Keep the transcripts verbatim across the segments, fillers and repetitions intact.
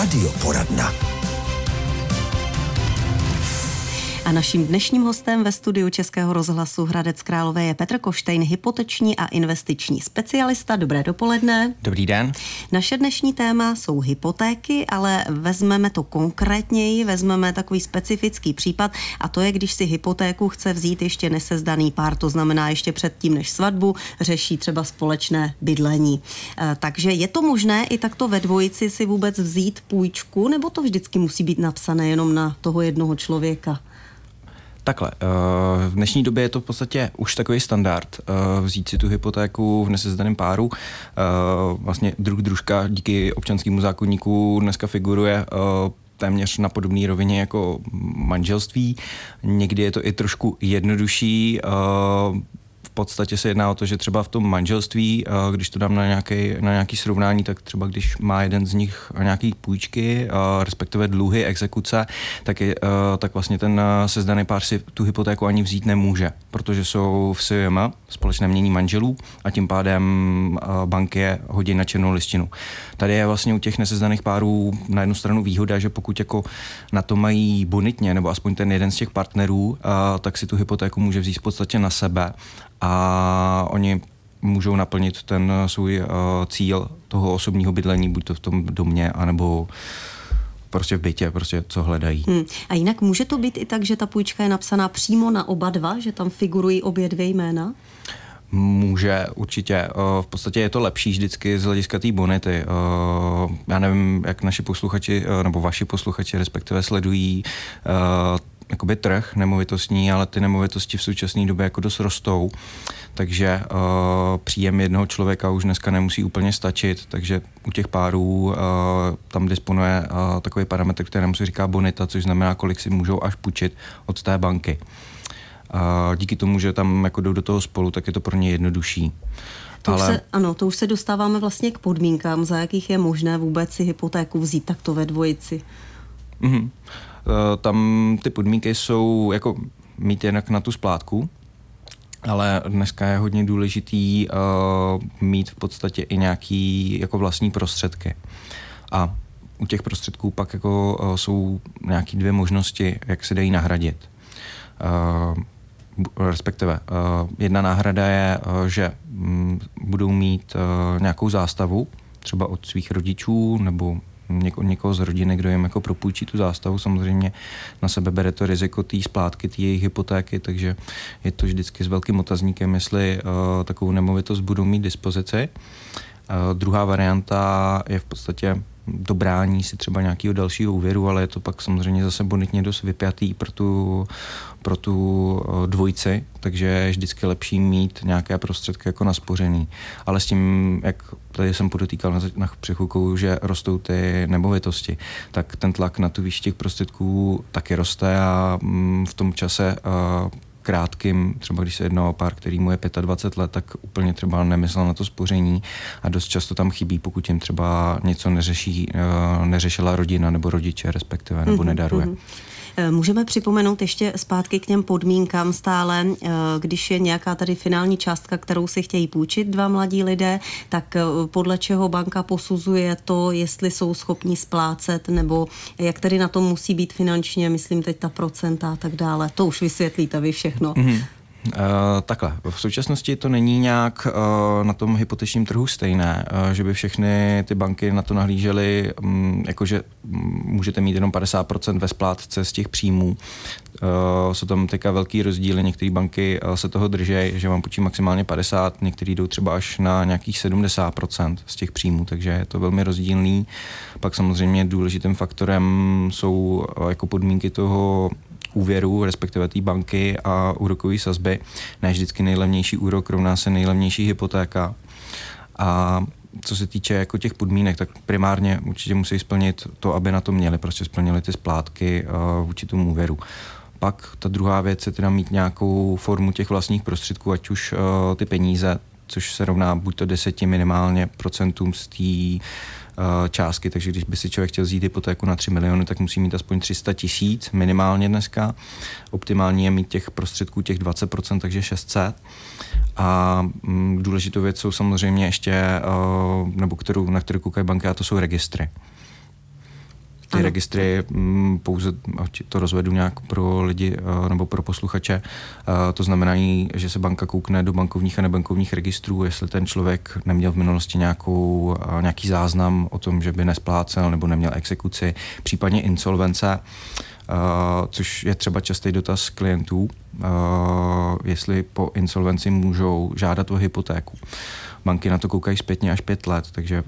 Radioporadna. A naším dnešním hostem ve studiu Českého rozhlasu Hradec Králové je Petr Koštejn, hypoteční a investiční specialista. Dobré dopoledne. Dobrý den. Naše dnešní téma jsou hypotéky, ale vezmeme to konkrétněji, vezmeme takový specifický případ a to je, když si hypotéku chce vzít ještě nesezdaný pár, to znamená ještě předtím, než svatbu řeší třeba společné bydlení. E, takže je to možné i takto ve dvojici si vůbec vzít půjčku, nebo to vždycky musí být napsané jenom na toho jednoho člověka? Takhle, v dnešní době je to v podstatě už takový standard vzít si tu hypotéku v nesezdaném páru. Vlastně druh družka díky občanskému zákoníku dneska figuruje téměř na podobné rovině jako manželství. Někdy je to i trošku jednodušší. V podstatě se jedná o to, že třeba v tom manželství, když to dám na nějaký, na nějaký srovnání, tak třeba když má jeden z nich nějaký půjčky, respektive dluhy, exekuce, tak, je, tak vlastně ten sezdaný pár si tu hypotéku ani vzít nemůže, protože jsou v S J M, společné mění manželů, a tím pádem banky je hodí na černou listinu. Tady je vlastně u těch nesezdaných párů na jednu stranu výhoda, že pokud jako na to mají bonitně, nebo aspoň ten jeden z těch partnerů, tak si tu hypotéku může vzít v podstatě na sebe a oni můžou naplnit ten svůj uh, cíl toho osobního bydlení, buď to v tom domě, anebo prostě v bytě, prostě co hledají. Hmm. A jinak může to být i tak, že ta půjčka je napsaná přímo na oba dva, že tam figurují obě dvě jména? Může, určitě. V podstatě je to lepší vždycky z hlediska té bonity. Já nevím, jak naši posluchači, nebo vaši posluchači respektive sledují jakoby trh nemovitostní, ale ty nemovitosti v současné době jako dost rostou, takže uh, příjem jednoho člověka už dneska nemusí úplně stačit, takže u těch párů uh, tam disponuje uh, takový parametr, kterému se říká bonita, což znamená, kolik si můžou až půjčit od té banky. Uh, díky tomu, že tam jako jdou do toho spolu, tak je to pro ně jednodušší. To ale... už se, ano, to už se dostáváme vlastně k podmínkám, za jakých je možné vůbec si hypotéku vzít takto ve dvojici. Mm-hmm. Tam ty podmínky jsou jako mít jinak na tu splátku, ale dneska je hodně důležitý uh, mít v podstatě i nějaký jako vlastní prostředky. A u těch prostředků pak jako uh, jsou nějaké dvě možnosti, jak se dají nahradit. Uh, respektive uh, jedna náhrada je, uh, že um, budou mít uh, nějakou zástavu, třeba od svých rodičů nebo Něko, někoho z rodiny, kdo jim jako propůjčí tu zástavu. Samozřejmě na sebe bere to riziko té splátky, té jejich hypotéky, takže je to vždycky s velkým otazníkem, jestli uh, takovou nemovitost budou mít dispozici. Uh, druhá varianta je v podstatě dobrání si třeba nějakého dalšího úvěru, ale je to pak samozřejmě zase bonitně dost vypjatý pro tu, pro tu dvojici, takže je vždycky lepší mít nějaké prostředky jako naspořený. Ale s tím, jak tady jsem podotýkal na, na přechůlkou, že rostou ty nemovitosti, tak ten tlak na tu výši těch prostředků taky roste a mm, v tom čase uh, krátkým, třeba když se jedná o pár, který mu je dvacet pět let, tak úplně třeba nemyslel na to spoření a dost často tam chybí, pokud jim třeba něco neřeší, neřešila rodina nebo rodiče respektive, nebo mm-hmm, nedaruje. Mm-hmm. Můžeme připomenout ještě zpátky k těm podmínkám stále, když je nějaká tady finální částka, kterou si chtějí půjčit dva mladí lidé, tak podle čeho banka posuzuje to, jestli jsou schopni splácet, nebo jak tedy na tom musí být finančně, myslím teď ta procenta a tak dále. To už vysvětlíte vy všechno. Mm-hmm. Uh, takhle, v současnosti to není nějak uh, na tom hypotečním trhu stejné, uh, že by všechny ty banky na to nahlížely, um, jakože um, můžete mít jenom padesát procent ve splátce z těch příjmů. Uh, jsou tam teďka velký rozdíly, některé banky uh, se toho drží, že vám půjčí maximálně padesát, některé jdou třeba až na nějakých sedmdesát procent z těch příjmů, takže je to velmi rozdílný. Pak samozřejmě důležitým faktorem jsou uh, jako podmínky toho úvěru, respektive té banky a úrokové sazby. Ne vždycky nejlevnější úrok rovná se nejlevnější hypotéka. A co se týče jako těch podmínek, tak primárně určitě musí splnit to, aby na to měli, prostě splnili ty splátky uh, vůči tomu úvěru. Pak ta druhá věc je teda mít nějakou formu těch vlastních prostředků, ať už uh, ty peníze, což se rovná buď to deseti minimálně procentům z té uh, částky, takže když by si člověk chtěl vzít hypotéku na tři miliony, tak musí mít aspoň tři sta tisíc minimálně dneska. Optimální je mít těch prostředků těch dvacet procent, takže šest set. A mm, důležitou věc jsou samozřejmě ještě, uh, nebo kterou, na kterou koukají banky, a to jsou registry. Ty ano. registry, pouze to rozvedu nějak pro lidi nebo pro posluchače, to znamená, že se banka koukne do bankovních a nebankovních registrů, jestli ten člověk neměl v minulosti nějakou, nějaký záznam o tom, že by nesplácel nebo neměl exekuci, případně insolvence, což je třeba častý dotaz klientů, jestli po insolvenci můžou žádat o hypotéku. Banky na to koukají zpětně až pět let, takže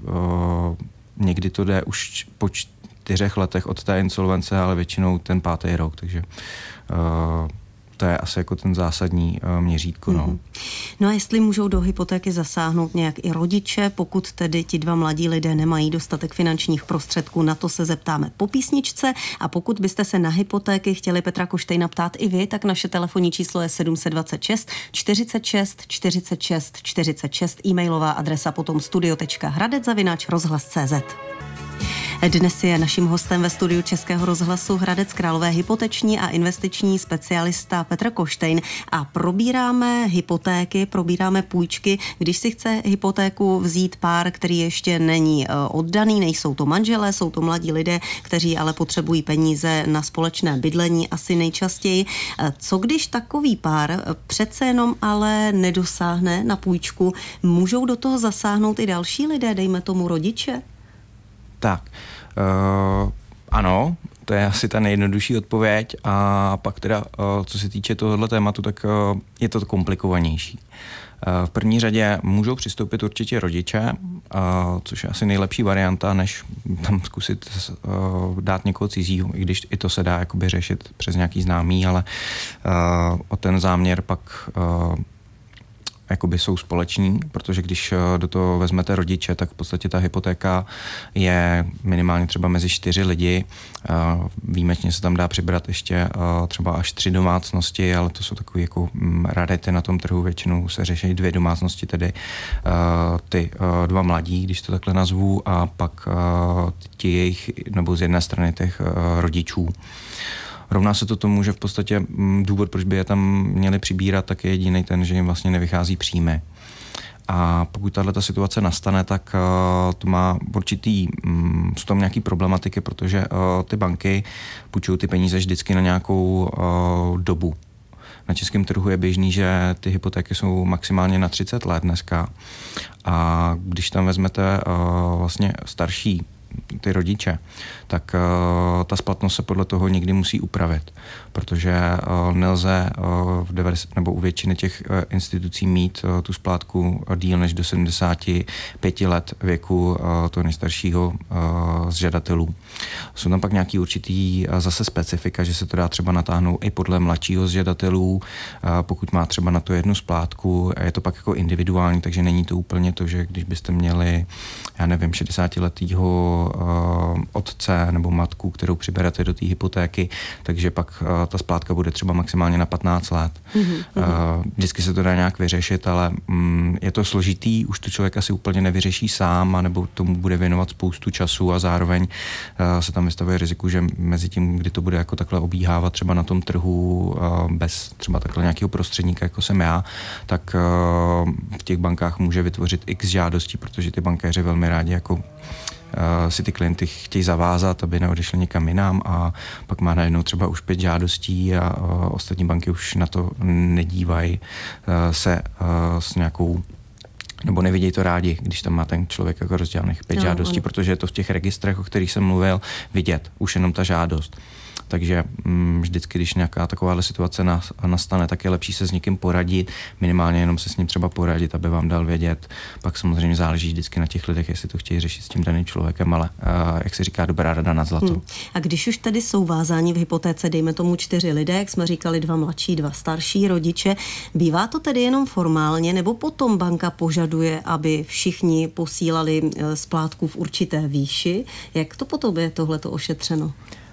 někdy to jde už po čtyřech letech od té insolvence, ale většinou ten pátý rok, takže uh, to je asi jako ten zásadní uh, měřítko. No. Mm-hmm. No a jestli můžou do hypotéky zasáhnout nějak i rodiče, pokud tedy ti dva mladí lidé nemají dostatek finančních prostředků, na to se zeptáme po písničce, a pokud byste se na hypotéky chtěli Petra Koštejna ptát i vy, tak naše telefonní číslo je sedm set dvacet šest čtyřicet šest čtyřicet šest čtyřicet šest, e-mailová adresa potom studio tečka hradec zavináč rozhlas tečka cé zet. Dnes je naším hostem ve studiu Českého rozhlasu Hradec Králové hypoteční a investiční specialista Petr Koštejn a probíráme hypotéky, probíráme půjčky. Když si chce hypotéku vzít pár, který ještě není oddaný, nejsou to manželé, jsou to mladí lidé, kteří ale potřebují peníze na společné bydlení asi nejčastěji. Co když takový pár přece jenom ale nedosáhne na půjčku, můžou do toho zasáhnout i další lidé, dejme tomu rodiče? Tak, uh, ano, to je asi ta nejjednodušší odpověď, a pak teda, uh, co se týče tohohle tématu, tak uh, je to komplikovanější. Uh, v první řadě můžou přistoupit určitě rodiče, uh, což je asi nejlepší varianta, než tam zkusit uh, dát někoho cizího, i když i to se dá jakoby řešit přes nějaký známý, ale uh, o ten záměr pak uh, jakoby jsou společní, protože když do toho vezmete rodiče, tak v podstatě ta hypotéka je minimálně třeba mezi čtyři lidi. Výjimečně se tam dá přibrat ještě třeba až tři domácnosti, ale to jsou takové jako rarity na tom trhu. Většinou se řeší dvě domácnosti, tedy ty dva mladí, když to takhle nazvu, a pak ti jejich, nebo z jedné strany těch rodičů. Rovná se to tomu, že v podstatě důvod, proč by je tam měli přibírat, tak je jediný ten, že jim vlastně nevychází příjmy. A pokud tato situace nastane, tak uh, to má určitý, um, jsou tam nějaký problematiky, protože uh, ty banky půjčují ty peníze vždycky na nějakou uh, dobu. Na českém trhu je běžný, že ty hypotéky jsou maximálně na třicet let dneska. A když tam vezmete uh, vlastně starší ty rodiče, tak uh, ta splatnost se podle toho někdy musí upravit, protože uh, nelze uh, v devadesát nebo u většiny těch uh, institucí mít uh, tu splátku díl než do sedmdesáti pěti let věku uh, toho nejstaršího uh, z žadatelů. Jsou tam pak nějaký určitý uh, zase specifika, že se to dá třeba natáhnout i podle mladšího z žadatelů, uh, pokud má třeba na to jednu splátku, je to pak jako individuální, takže není to úplně to, že když byste měli, já nevím, šedesátiletýho uh, otce nebo matku, kterou přiberete do té hypotéky, takže pak uh, ta splátka bude třeba maximálně na patnáct let. Mm-hmm. Uh, vždycky se to dá nějak vyřešit, ale um, je to složitý, už to člověk asi úplně nevyřeší sám, anebo tomu bude věnovat spoustu času a zároveň uh, se tam vystavuje riziku, že mezi tím, kdy to bude jako takhle obíhávat třeba na tom trhu uh, bez třeba takhle nějakého prostředníka, jako jsem já, tak uh, v těch bankách může vytvořit x žádostí, protože ty bankéři velmi rádi jako Uh, si ty klienty chtějí zavázat, aby neodešli někam jinam, a pak má najednou třeba už pět žádostí a uh, ostatní banky už na to nedívají uh, se uh, s nějakou, nebo nevidějí to rádi, když tam má ten člověk jako rozdělených pět no, žádostí, on... protože je to v těch registrech, o kterých jsem mluvil, vidět, už jenom ta žádost. Takže mm, vždycky, když nějaká takováhle situace nastane, tak je lepší se s někým poradit, minimálně jenom se s ním třeba poradit, aby vám dal vědět. Pak samozřejmě záleží vždycky na těch lidech, jestli to chtějí řešit s tím daným člověkem, ale uh, jak se říká, dobrá rada nad zlato. Hmm. A když už tady jsou vázáni v hypotéce, dejme tomu čtyři lidé, jak jsme říkali, dva mladší, dva starší rodiče, bývá to tedy jenom formálně, nebo potom banka požaduje, aby všichni posílali splátku v určité výši? Jak to potom je tohleto ošetřeno?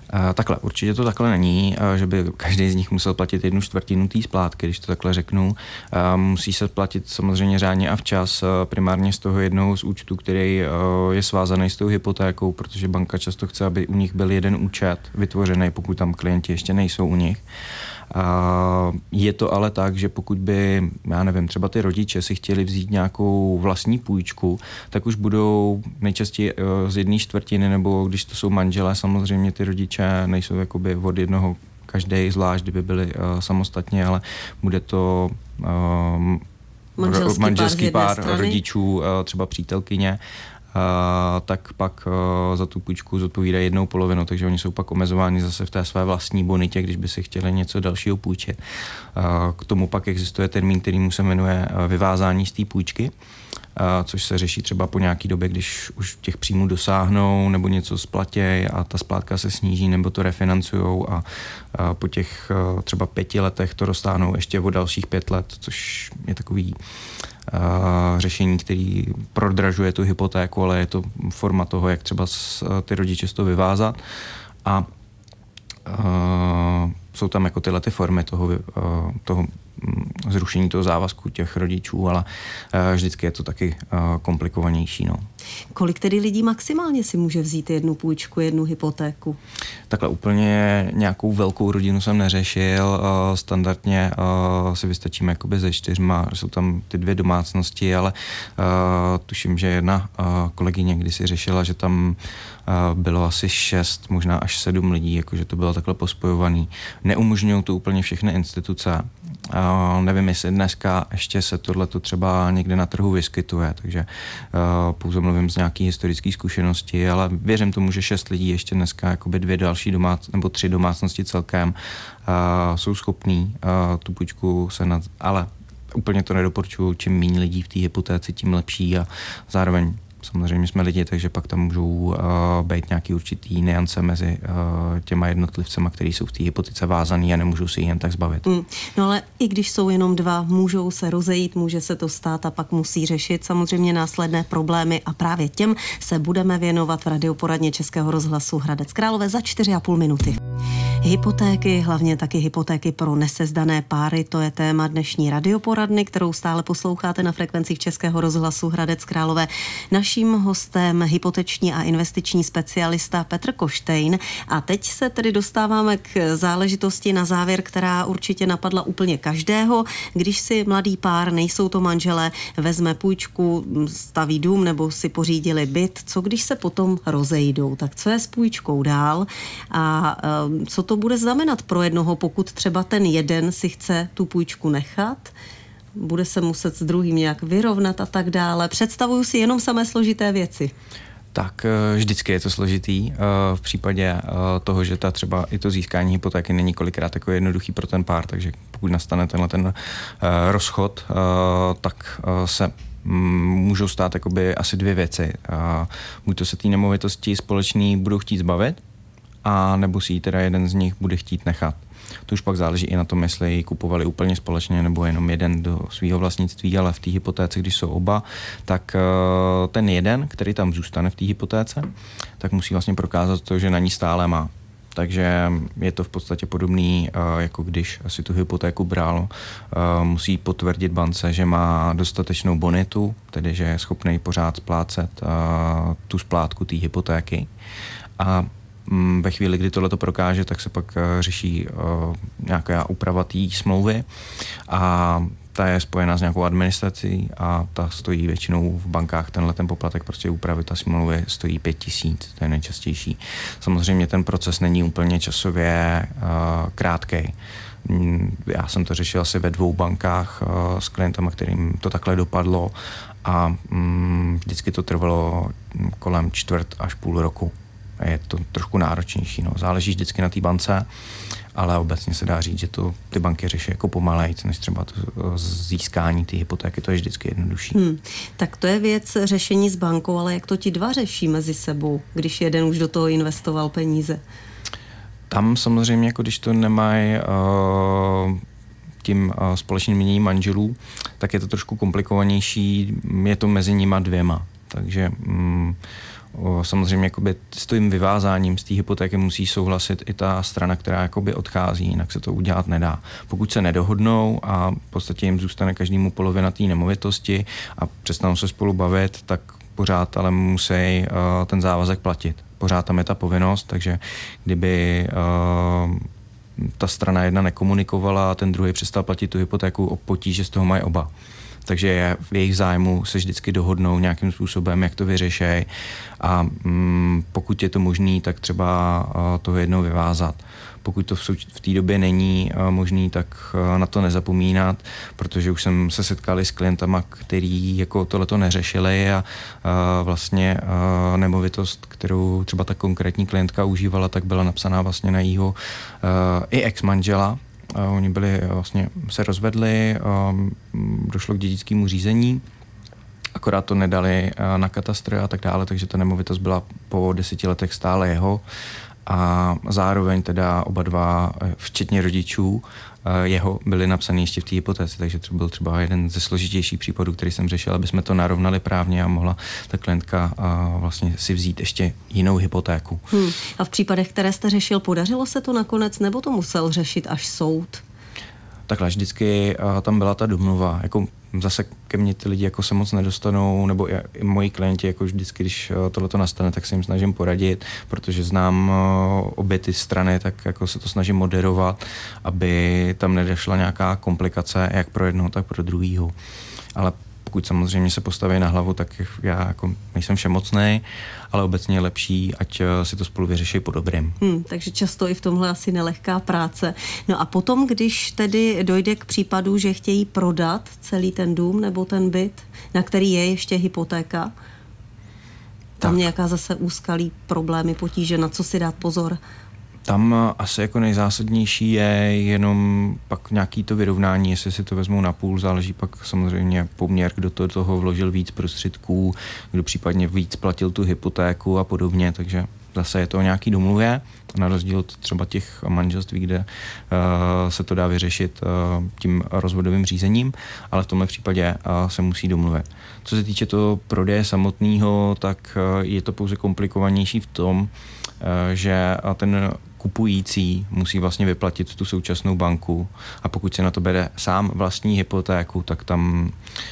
Uh, takhle, určitě to takhle není, uh, že by každý z nich musel platit jednu čtvrtinu té splátky, když to takhle řeknu. Uh, musí se platit samozřejmě řádně a včas, uh, primárně z toho jednoho z účtů, který uh, je svázaný s tou hypotékou, protože banka často chce, aby u nich byl jeden účet vytvořený, pokud tam klienti ještě nejsou u nich. Uh, je to ale tak, že pokud by, já nevím, třeba ty rodiče si chtěli vzít nějakou vlastní půjčku, tak už budou nejčastěji uh, z jedné čtvrtiny, nebo když to jsou manželé, samozřejmě ty rodiče nejsou jakoby od jednoho každý zvlášť, kdyby byli uh, samostatně, ale bude to uh, manželský, manželský pár, pár rodičů, uh, třeba přítelkyně, Uh, tak pak uh, za tu půjčku zodpovídají jednou polovinu, takže oni jsou pak omezováni zase v té své vlastní bonitě, když by si chtěli něco dalšího půjčit. Uh, k tomu pak existuje termín, který se jmenuje uh, vyvázání z té půjčky, uh, což se řeší třeba po nějaký době, když už těch příjmů dosáhnou nebo něco splatějí a ta splátka se sníží nebo to refinancujou a, a po těch uh, třeba pěti letech to roztáhnou ještě o dalších pět let, což je takový Uh, řešení, který prodražuje tu hypotéku, ale je to forma toho, jak třeba s, ty rodiče z toho vyvázat. A uh, jsou tam jako tyhle ty formy toho, uh, toho zrušení toho závazku těch rodičů, ale uh, vždycky je to taky uh, komplikovanější. No. Kolik tedy lidí maximálně si může vzít jednu půjčku, jednu hypotéku? Takhle úplně nějakou velkou rodinu jsem neřešil. Uh, standardně uh, si vystačíme jakoby ze čtyřma, jsou tam ty dvě domácnosti, ale uh, tuším, že jedna uh, kolegyně kdysi řešila, že tam uh, bylo asi šest, možná až sedm lidí, jakože to bylo takhle pospojovaný. Neumožňují to úplně všechny instituce. Uh, nevím, jestli dneska ještě se tohleto třeba někde na trhu vyskytuje, takže uh, pouze mluvím z nějaký historické zkušenosti, ale věřím tomu, že šest lidí ještě dneska, jakoby dvě další domácnosti, nebo tři domácnosti celkem, uh, jsou schopní uh, tu půjčku se nad... Ale úplně to nedoporučuju, čím méně lidí v té hypotéce, tím lepší a zároveň samozřejmě jsme lidi, takže pak tam můžou uh, být nějaký určitý nuance mezi uh, těma jednotlivcema, který jsou v té hypotéce vázaný a nemůžou si jen tak zbavit. Mm. No ale i když jsou jenom dva, můžou se rozejít, může se to stát a pak musí řešit samozřejmě následné problémy a právě těm se budeme věnovat v radioporadně Českého rozhlasu Hradec Králové za čtyři a půl minuty. Hypotéky, hlavně taky hypotéky pro nesezdané páry, to je téma dnešní radioporadny, kterou stále posloucháte na frekvencích Českého rozhlasu Hradec Králové. Naším hostem hypoteční a investiční specialista Petr Koštejn. A teď se tedy dostáváme k záležitosti na závěr, která určitě napadla úplně každého. Když si mladý pár, nejsou to manželé, vezme půjčku, staví dům nebo si pořídili byt, co když se potom rozejdou? Tak co je s půjčkou dál? A co to bude znamenat pro jednoho, pokud třeba ten jeden si chce tu půjčku nechat, bude se muset s druhým nějak vyrovnat a tak dále. Představuju si jenom samé složité věci. Tak vždycky je to složitý v případě toho, že ta třeba i to získání hypotéky není kolikrát jako jednoduchý pro ten pár, takže pokud nastane tenhle ten rozchod, tak se můžou stát jakoby asi dvě věci. Buď to se té nemovitosti společný budou chtít zbavit, a nebo si ji teda jeden z nich bude chtít nechat. To už pak záleží i na tom, jestli ji kupovali úplně společně nebo jenom jeden do svého vlastnictví, ale v té hypotéce, když jsou oba, tak ten jeden, který tam zůstane v té hypotéce, tak musí vlastně prokázat to, že na ní stále má. Takže je to v podstatě podobný, jako když si tu hypotéku bral. Musí potvrdit bance, že má dostatečnou bonitu, tedy že je schopný pořád splácet tu splátku té hypotéky. A ve chvíli, kdy tohleto prokáže, tak se pak řeší nějaká úprava té smlouvy a ta je spojená s nějakou administrací a ta stojí většinou v bankách, tenhle ten poplatek prostě úpravy ta smlouvy stojí pět tisíc, to je nejčastější. Samozřejmě ten proces není úplně časově uh, krátkej. Já jsem to řešil asi ve dvou bankách uh, s klientama, kterým to takhle dopadlo a um, vždycky to trvalo kolem čtvrt až půl roku. Je to trošku náročnější, no. Záleží vždycky na té bance, ale obecně se dá říct, že to ty banky řeší jako pomalejc, než třeba to získání té hypotéky, to je vždycky jednodušší. Hmm. Tak to je věc řešení s bankou, ale jak to ti dva řeší mezi sebou, když jeden už do toho investoval peníze? Tam samozřejmě, jako když to nemají uh, tím uh, společným měním manželů, tak je to trošku komplikovanější, je to mezi nima dvěma, takže um, samozřejmě jakoby s tím vyvázáním z té hypotéky musí souhlasit i ta strana, která jakoby odchází, jinak se to udělat nedá. Pokud se nedohodnou a v podstatě jim zůstane každému polovina té nemovitosti a přestanou se spolu bavit, tak pořád ale musí uh, ten závazek platit. Pořád tam je ta povinnost, takže kdyby uh, ta strana jedna nekomunikovala a ten druhý přestal platit tu hypotéku, o potíže z toho mají oba. Takže je v jejich zájmu se vždycky dohodnou nějakým způsobem, jak to vyřešejí a mm, pokud je to možný, tak třeba uh, toho jednou vyvázat. Pokud to v, souč- v té době není uh, možný, tak uh, na to nezapomínat, protože už jsem se setkal s klientama, který jako tohleto neřešili a uh, vlastně uh, nemovitost, kterou třeba ta konkrétní klientka užívala, tak byla napsaná vlastně na jího uh, i ex-manžela. Uh, oni byli vlastně, se rozvedli, um, došlo k dědickému řízení, akorát to nedali uh, na katastr a tak dále, takže ta nemovitost byla po deseti letech stále jeho a zároveň teda oba dva, včetně rodičů, jeho byli napsaný ještě v té hypotéce, takže to byl třeba jeden ze složitějších případů, který jsem řešil, aby jsme to narovnali právně a mohla ta klientka vlastně si vzít ještě jinou hypotéku. Hmm. A v případech, které jste řešil, podařilo se to nakonec, nebo to musel řešit až soud? Takhle vždycky uh, tam byla ta domluva, jako zase ke mně ty lidi jako se moc nedostanou, nebo i, i moji klienti, jako vždycky, když uh, tohleto nastane, tak se jim snažím poradit, protože znám uh, obě ty strany, tak jako se to snažím moderovat, aby tam nedošla nějaká komplikace, jak pro jednoho, tak pro druhýho. Ale pokud samozřejmě se postaví na hlavu, tak já jako nejsem všemocnej, ale obecně je lepší, ať si to spolu vyřeší po dobrým. Hmm, takže často i v tomhle asi nelehká práce. No a potom, když tedy dojde k případu, že chtějí prodat celý ten dům nebo ten byt, na který je ještě hypotéka, tam tak. Nějaká zase úskalí, problémy, potíže, na co si dát pozor? Tam asi jako nejzásadnější je jenom pak nějaký to vyrovnání, jestli si to vezmou na půl, záleží pak samozřejmě poměr, kdo to toho vložil víc prostředků, kdo případně víc platil tu hypotéku a podobně, takže zase je to o nějaký domluvě, na rozdíl od třeba těch manželství, kde uh, se to dá vyřešit uh, tím rozvodovým řízením, ale v tomhle případě uh, se musí domluvit. Co se týče toho prodeje samotného, tak uh, je to pouze komplikovanější v tom, uh, že ten kupující musí vlastně vyplatit tu současnou banku a pokud se na to bere sám vlastní hypotéku, tak tam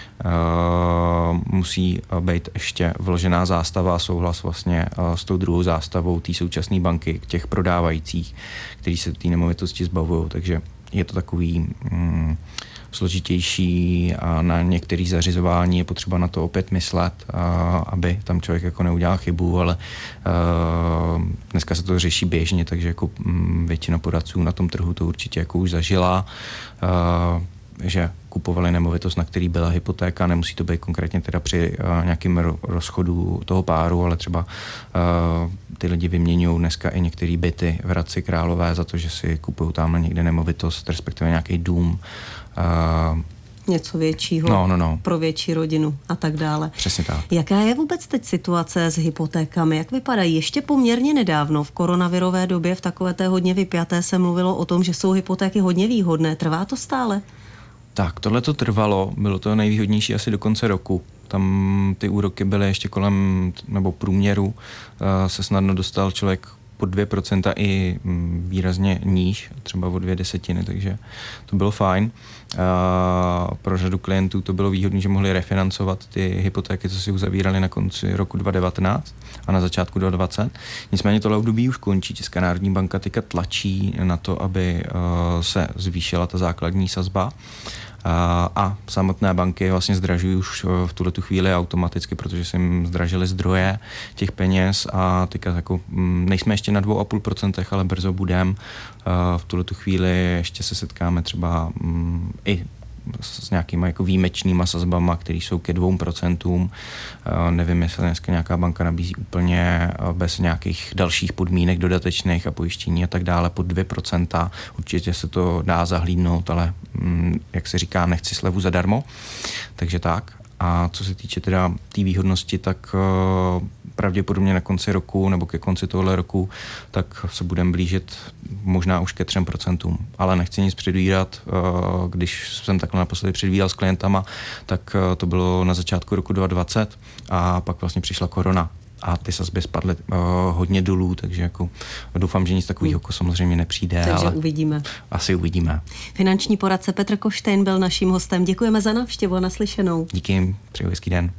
uh, musí být ještě vložená zástava a souhlas vlastně uh, s tou druhou zástavou té současné banky, těch prodávajících, kteří se té nemovitosti zbavují. Takže je to takový um, složitější a na některé zařizování je potřeba na to opět myslet, a, aby tam člověk jako neudělal chybu, ale a, dneska se to řeší běžně, takže jako m, většina poradců na tom trhu to určitě jako už zažila, a, že kupovali nemovitost, na který byla hypotéka, nemusí to být konkrétně teda při a, nějakým ro- rozchodu toho páru, ale třeba a, ty lidi vyměňují dneska i některé byty v Hradci Králové za to, že si kupují tamhle někde nemovitost, respektive nějaký dům, Uh, něco většího no, no, no. pro větší rodinu a tak dále. Přesně tak. Jaká je vůbec teď situace s hypotékami? Jak vypadají? Ještě poměrně nedávno v koronavirové době v takové té hodně vypjaté se mluvilo o tom, že jsou hypotéky hodně výhodné. Trvá to stále? Tak, tohle to trvalo. Bylo to nejvýhodnější asi do konce roku. Tam ty úroky byly ještě kolem, nebo průměru uh, se snadno dostal člověk pod dvě procenta i výrazně níž, třeba o dvě desetiny, takže to bylo fajn. A pro řadu klientů to bylo výhodné, že mohli refinancovat ty hypotéky, co si uzavírali na konci roku dva tisíce devatenáct a na začátku dva tisíce dvacet. Nicméně tohle období už končí. Česká národní banka teďka tlačí na to, aby se zvýšila ta základní sazba. A samotné banky vlastně zdražují už v tuhletu chvíli automaticky, protože se jim zdražily zdroje těch peněz a teďka jako, nejsme ještě na dvě celá pět procenta, ale brzo budeme. V tuhletu chvíli ještě se setkáme třeba i s nějakýma jako výjimečnýma sazbama, které jsou ke dvou procentům. Nevím, jestli dneska nějaká banka nabízí úplně bez nějakých dalších podmínek dodatečných a pojištění a tak dále pod dvě procenta. Určitě se to dá zahlídnout, ale jak se říká, nechci slevu zadarmo. Takže tak. A co se týče teda té tý výhodnosti, tak uh, pravděpodobně na konci roku nebo ke konci tohohle roku, tak se budeme blížit možná už ke třem procentům. Ale nechci nic předvídat. Uh, když jsem takhle naposledy předvídal s klientama, tak uh, to bylo na začátku roku dva tisíce dvacet a pak vlastně přišla korona. a ty sazby spadly uh, hodně dolů, takže jako doufám, že nic takového jako samozřejmě nepřijde. Takže ale uvidíme. Asi uvidíme. Finanční poradce Petr Koštejn byl naším hostem. Děkujeme za návštěvu a naslyšenou. Díky, přeju hezký den.